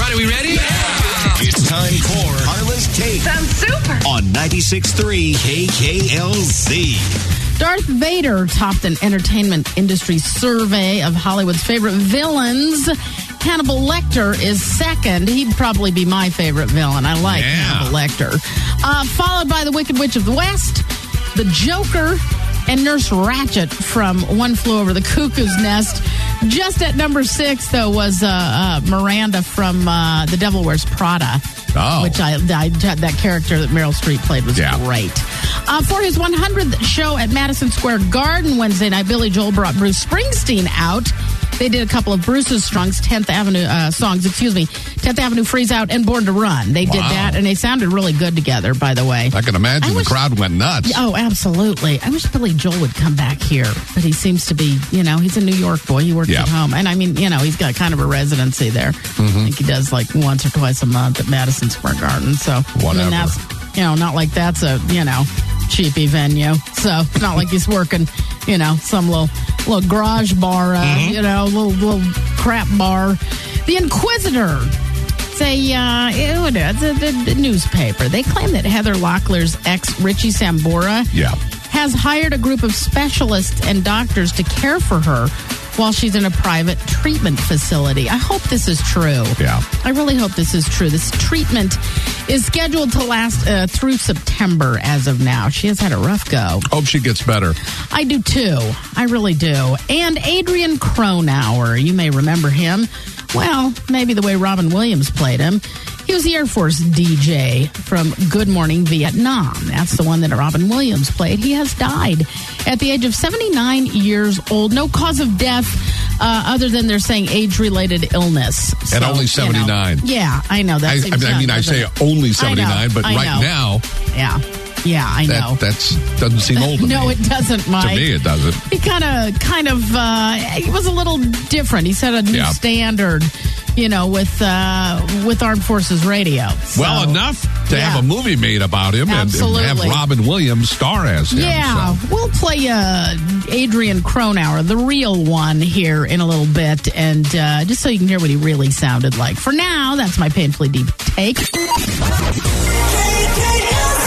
everybody. We ready? Yeah. It's time for Carla's Take. Sounds super. On 96.3 KKLZ. Darth Vader topped an entertainment industry survey of Hollywood's favorite villains. Hannibal Lecter is second. He'd probably be my favorite villain. I like Hannibal Lecter. Followed by the Wicked Witch of the West, the Joker, and Nurse Ratched from One Flew Over the Cuckoo's Nest. Just at number 6, though, was Miranda from The Devil Wears Prada. Oh. Which that character that Meryl Streep played was great. For his 100th show at Madison Square Garden Wednesday night, Billy Joel brought Bruce Springsteen out. They did a couple of Bruce's songs, 10th Avenue Freeze Out and Born to Run. They did that, and they sounded really good together, by the way. I can imagine the crowd went nuts. Oh, absolutely. I wish Billy Joel would come back here, but he seems to be, he's a New York boy. He works at home. And I mean, he's got kind of a residency there. I think he does like once or twice a month at Madison Square Garden. So, whatever. I mean, that's, not like that's a, cheapy venue. So it's not like he's working, some little garage bar, little crap bar. The Inquisitor. It's a newspaper. They claim that Heather Locklear's ex, Richie Sambora, has hired a group of specialists and doctors to care for her while she's in a private treatment facility. I hope this is true. Yeah. I really hope this is true. This treatment is scheduled to last through September as of now. She has had a rough go. Hope she gets better. I do too. I really do. And Adrian Cronauer, you may remember him. Well, maybe the way Robin Williams played him. He was the Air Force DJ from Good Morning Vietnam. That's the one that Robin Williams played. He has died at the age of 79 years old. No cause of death other than they're saying age-related illness. And only 79. Yeah, I know. That seems young, I say only 79, but right now... Yeah, I know. That doesn't seem old to me. No, it doesn't, Mike. To me, it doesn't. He he was a little different. He set a new standard, with Armed Forces Radio. So, well, enough to have a movie made about him and have Robin Williams star as him. Yeah, so. We'll play Adrian Cronauer, the real one, here in a little bit, and just so you can hear what he really sounded like. For now, that's my painfully deep take. KKLZ.